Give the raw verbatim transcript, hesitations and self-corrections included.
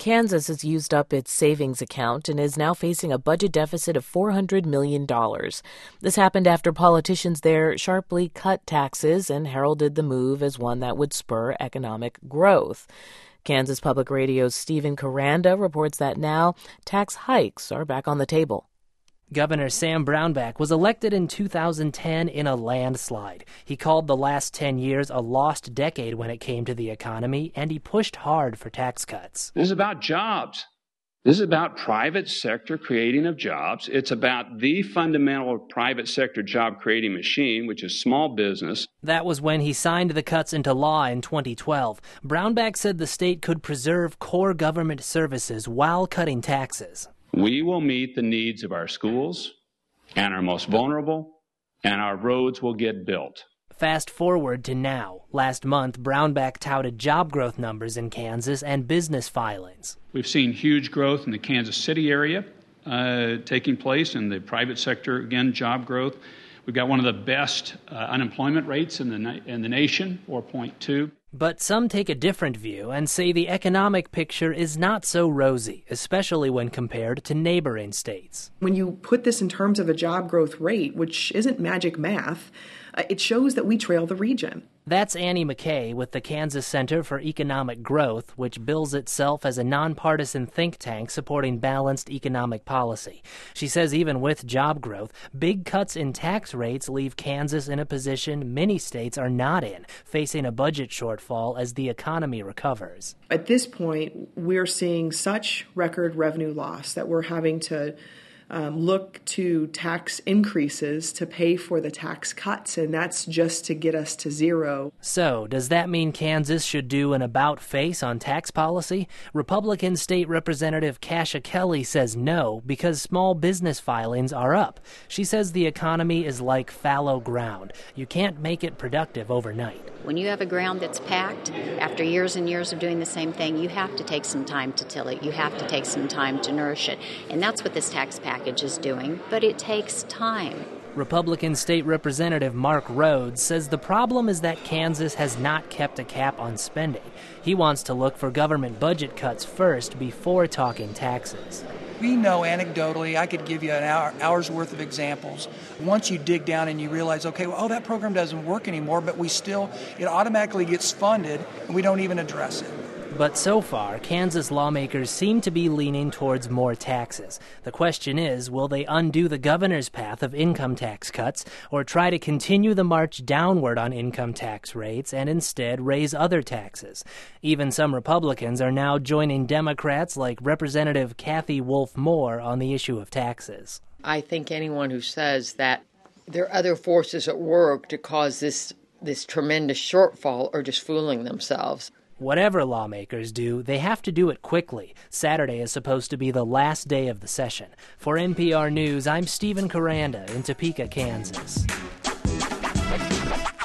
Kansas has used up its savings account and is now facing a budget deficit of four hundred million dollars. This happened after politicians there sharply cut taxes and heralded the move as one that would spur economic growth. Kansas Public Radio's Stephen Karanda reports that now tax hikes are back on the table. Governor Sam Brownback was elected in two thousand ten in a landslide. He called the last ten years a lost decade when it came to the economy, and he pushed hard for tax cuts. This is about jobs. This is about private sector creating of jobs. It's about the fundamental private sector job creating machine, which is small business. That was when he signed the cuts into law in twenty twelve. Brownback said the state could preserve core government services while cutting taxes. We will meet the needs of our schools and our most vulnerable, and our roads will get built. Fast forward to now. Last month, Brownback touted job growth numbers in Kansas and business filings. We've seen huge growth in the Kansas City area uh, taking place in the private sector, again, job growth. We've got one of the best uh, unemployment rates in the na- in the nation, four point two. But some take a different view and say the economic picture is not so rosy, especially when compared to neighboring states. When you put this in terms of a job growth rate, which isn't magic math, uh, it shows that we trail the region. That's Annie McKay with the Kansas Center for Economic Growth, which bills itself as a nonpartisan think tank supporting balanced economic policy. She says even with job growth, big cuts in tax rates leave Kansas in a position many states are not in, facing a budget shortfall as the economy recovers. At this point, we're seeing such record revenue loss that we're having to Um, look to tax increases to pay for the tax cuts, and that's just to get us to zero. So, does that mean Kansas should do an about-face on tax policy? Republican State Representative Kasha Kelly says no, because small business filings are up. She says the economy is like fallow ground. You can't make it productive overnight. When you have a ground that's packed, after years and years of doing the same thing, you have to take some time to till it. You have to take some time to nourish it. And that's what this tax package is doing, but it takes time. Republican State Representative Mark Rhodes says the problem is that Kansas has not kept a cap on spending. He wants to look for government budget cuts first before talking taxes. We know anecdotally, I could give you an hour, hour's worth of examples. Once you dig down and you realize, okay, well, oh, that program doesn't work anymore, but we still, it automatically gets funded, and we don't even address it. But so far, Kansas lawmakers seem to be leaning towards more taxes. The question is, will they undo the governor's path of income tax cuts or try to continue the march downward on income tax rates and instead raise other taxes? Even some Republicans are now joining Democrats like Representative Kathy Wolf Moore on the issue of taxes. I think anyone who says that there are other forces at work to cause this, this tremendous shortfall are just fooling themselves. Whatever lawmakers do, they have to do it quickly. Saturday is supposed to be the last day of the session. For N P R News, I'm Stephen Karanda in Topeka, Kansas.